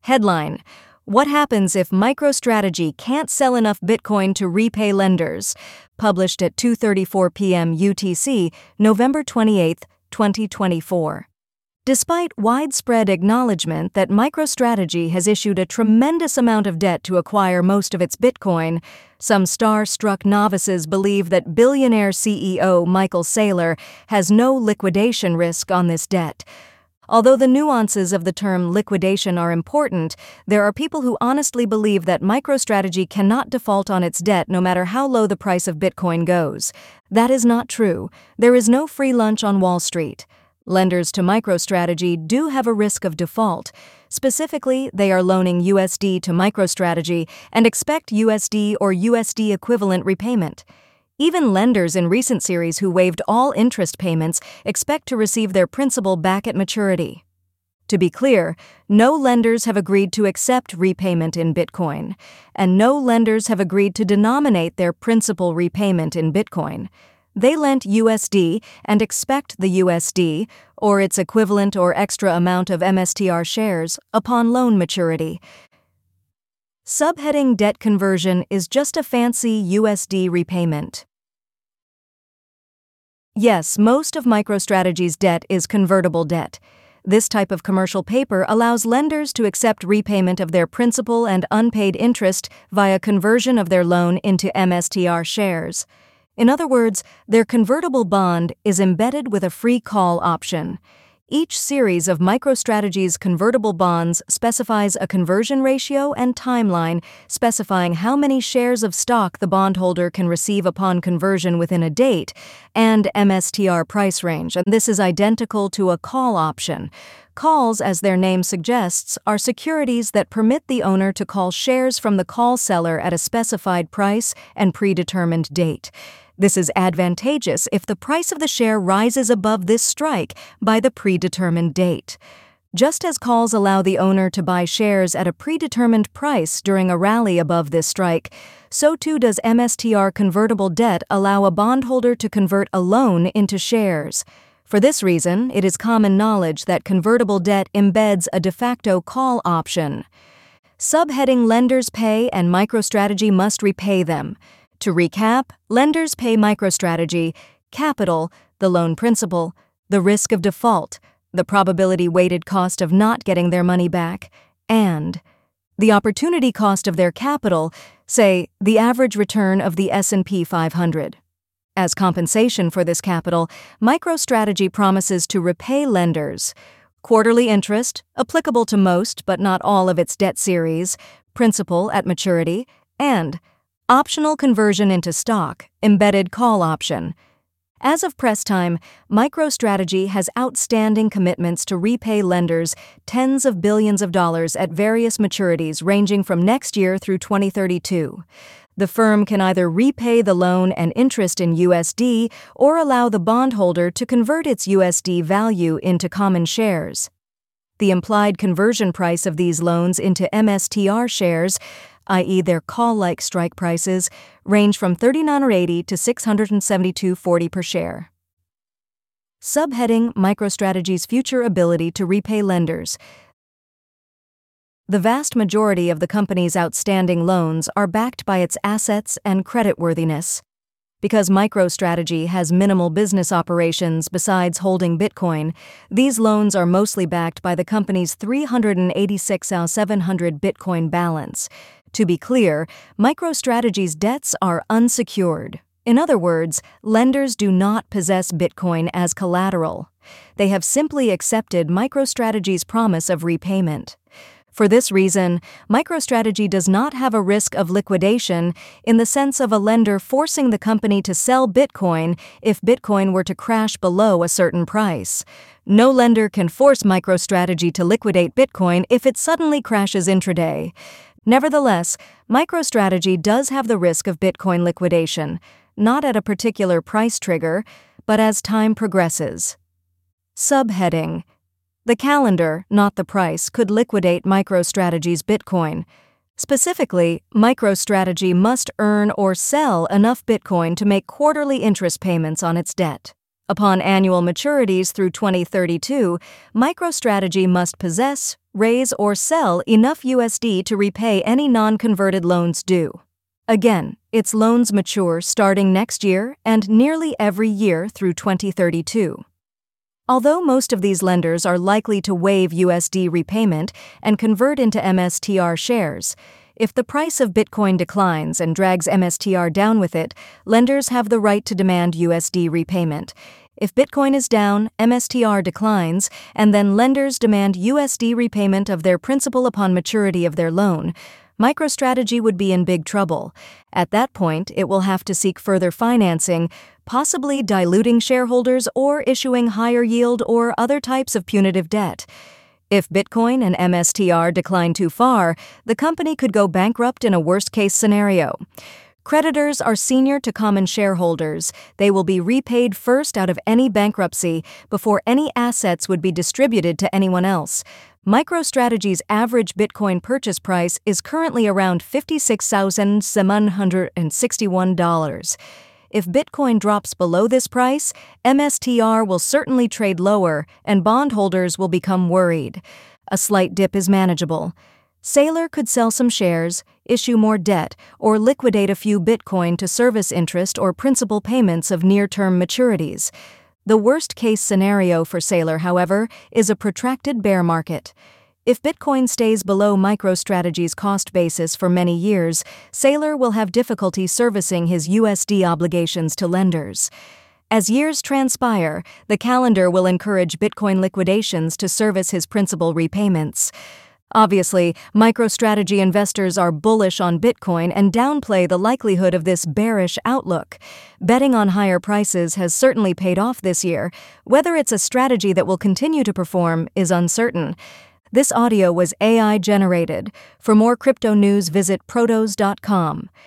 Headline: What happens if MicroStrategy can't sell enough Bitcoin to repay lenders? Published at 2:34 p.m. UTC, November 28, 2024. Despite widespread acknowledgement that MicroStrategy has issued a tremendous amount of debt to acquire most of its Bitcoin, some star-struck novices believe that billionaire CEO Michael Saylor has no liquidation risk on this debt. Although the nuances of the term liquidation are important, there are people who honestly believe that MicroStrategy cannot default on its debt no matter how low the price of Bitcoin goes. That is not true. There is no free lunch on Wall Street. Lenders to MicroStrategy do have a risk of default. Specifically, they are loaning USD to MicroStrategy and expect USD or USD equivalent repayment. Even lenders in recent series who waived all interest payments expect to receive their principal back at maturity. To be clear, no lenders have agreed to accept repayment in Bitcoin, and no lenders have agreed to denominate their principal repayment in Bitcoin. They lent USD and expect the USD, or its equivalent or extra amount of MSTR shares, upon loan maturity. Subheading Debt Conversion is just a fancy USD repayment. Yes, most of MicroStrategy's debt is convertible debt. This type of commercial paper allows lenders to accept repayment of their principal and unpaid interest via conversion of their loan into MSTR shares. In other words, their convertible bond is embedded with a free call option. Each series of MicroStrategy's convertible bonds specifies a conversion ratio and timeline, specifying how many shares of stock the bondholder can receive upon conversion within a date, and MSTR price range, and this is identical to a call option. Calls, as their name suggests, are securities that permit the owner to call shares from the call seller at a specified price and predetermined date. This is advantageous if the price of the share rises above this strike by the predetermined date. Just as calls allow the owner to buy shares at a predetermined price during a rally above this strike, so too does MSTR convertible debt allow a bondholder to convert a loan into shares. For this reason, it is common knowledge that convertible debt embeds a de facto call option. Subheading Lenders pay and MicroStrategy must repay them. To recap, lenders pay MicroStrategy capital, the loan principal, the risk of default, the probability-weighted cost of not getting their money back, and the opportunity cost of their capital, say, the average return of the S&P 500. As compensation for this capital, MicroStrategy promises to repay lenders quarterly interest, applicable to most but not all of its debt series, principal at maturity, and optional conversion into stock, embedded call option. As of press time, MicroStrategy has outstanding commitments to repay lenders tens of billions of dollars at various maturities ranging from next year through 2032. The firm can either repay the loan and interest in USD or allow the bondholder to convert its USD value into common shares. The implied conversion price of these loans into MSTR shares, i.e. their call-like strike prices, range from $39.80 to $672.40 per share. Subheading MicroStrategy's future ability to repay lenders. The vast majority of the company's outstanding loans are backed by its assets and creditworthiness. Because MicroStrategy has minimal business operations besides holding Bitcoin, these loans are mostly backed by the company's 386,700 Bitcoin balance. To be clear, MicroStrategy's debts are unsecured. In other words, lenders do not possess Bitcoin as collateral. They have simply accepted MicroStrategy's promise of repayment. For this reason, MicroStrategy does not have a risk of liquidation in the sense of a lender forcing the company to sell Bitcoin if Bitcoin were to crash below a certain price. No lender can force MicroStrategy to liquidate Bitcoin if it suddenly crashes intraday. Nevertheless, MicroStrategy does have the risk of Bitcoin liquidation, not at a particular price trigger, but as time progresses. Subheading: The calendar, not the price, could liquidate MicroStrategy's Bitcoin. Specifically, MicroStrategy must earn or sell enough Bitcoin to make quarterly interest payments on its debt. Upon annual maturities through 2032, MicroStrategy must possess, raise, or sell enough USD to repay any non-converted loans due. Again, its loans mature starting next year and nearly every year through 2032. Although most of these lenders are likely to waive USD repayment and convert into MSTR shares, if the price of Bitcoin declines and drags MSTR down with it, lenders have the right to demand USD repayment. If Bitcoin is down, MSTR declines, and then lenders demand USD repayment of their principal upon maturity of their loan, MicroStrategy would be in big trouble. At that point, it will have to seek further financing, possibly diluting shareholders or issuing higher yield or other types of punitive debt. If Bitcoin and MSTR decline too far, the company could go bankrupt in a worst-case scenario. Creditors are senior to common shareholders. They will be repaid first out of any bankruptcy before any assets would be distributed to anyone else. MicroStrategy's average Bitcoin purchase price is currently around $56,761. If Bitcoin drops below this price, MSTR will certainly trade lower and bondholders will become worried. A slight dip is manageable. Saylor could sell some shares, issue more debt, or liquidate a few Bitcoin to service interest or principal payments of near-term maturities. The worst-case scenario for Saylor, however, is a protracted bear market. If Bitcoin stays below MicroStrategy's cost basis for many years, Saylor will have difficulty servicing his USD obligations to lenders. As years transpire, the calendar will encourage Bitcoin liquidations to service his principal repayments. Obviously, MicroStrategy investors are bullish on Bitcoin and downplay the likelihood of this bearish outlook. Betting on higher prices has certainly paid off this year. Whether it's a strategy that will continue to perform is uncertain. This audio was AI generated. For more crypto news, visit protos.com.